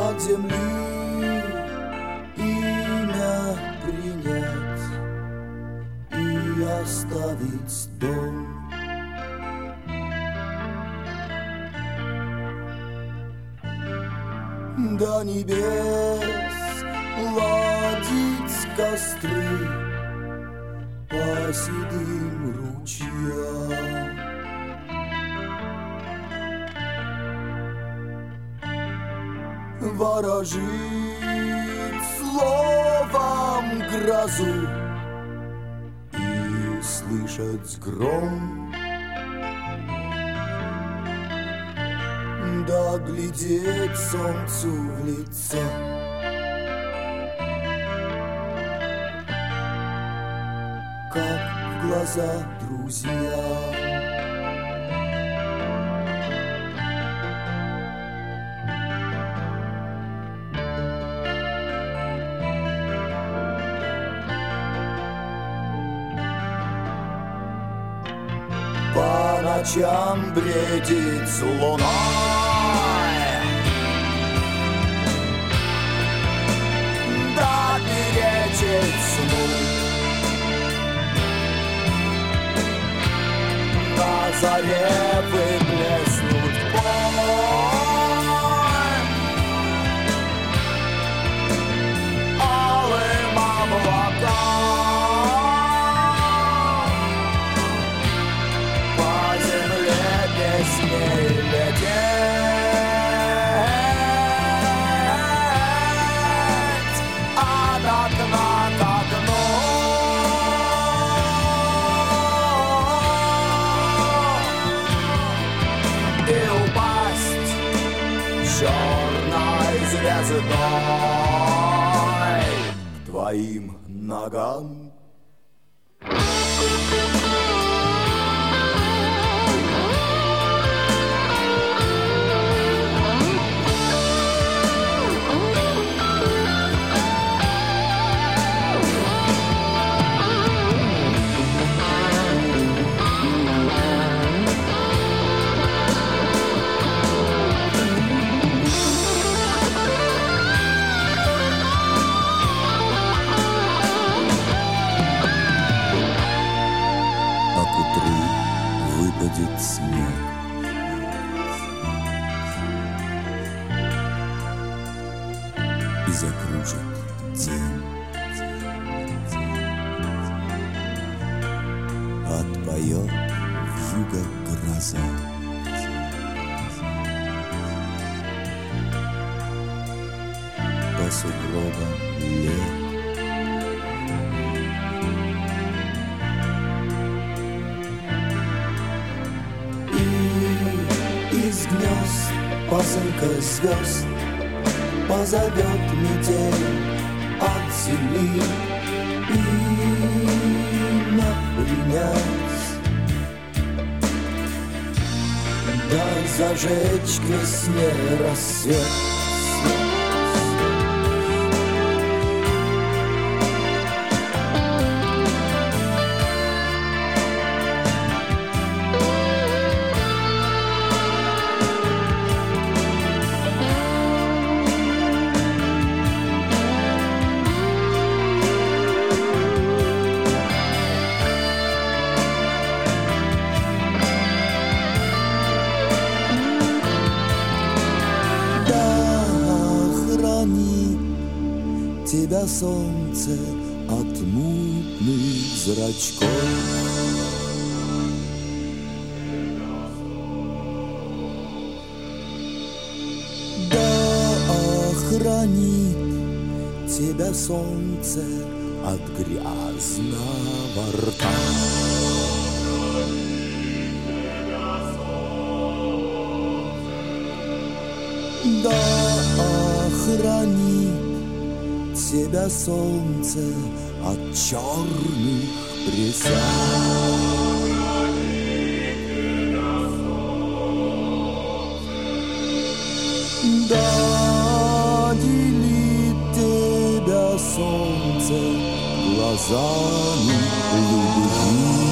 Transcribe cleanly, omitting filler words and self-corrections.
от земли имя принять и оставить дом. До небес ладить костры по седым ручьям. Ворожить словом грозу и услышать гром, да глядеть солнцу в лицо. Как в глаза друзья. По ночам бредит с луной, да перечить сну. На заре выплеснут бой алым облакам. Песней лететь от окна к окну. И упасть черной звездой к твоим ногам. Выпадет снег, и закружит день. Отпоет вьюга гроза. По сугробам лет. Из гнезд пасынка звезд позовет метель от земли имя принять, да зажечь к весне рассвет. Тебя солнце от мутных зрачков. Да охранит тебя солнце от грязного рта. Да охранит тебя солнце от черных присяг. Да делит тебя солнце глазами любви.